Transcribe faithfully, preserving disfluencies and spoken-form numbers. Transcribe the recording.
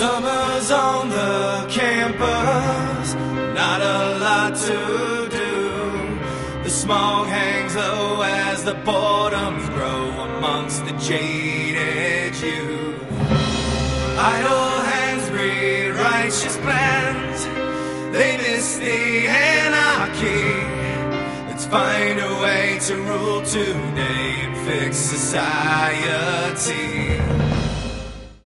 Summer's on the campus, not a lot to do. The smog hangs low as the boredoms grow amongst the jaded youth. Idle hands breed righteous plans, they miss the anarchy. Let's find a way to rule today and fix society.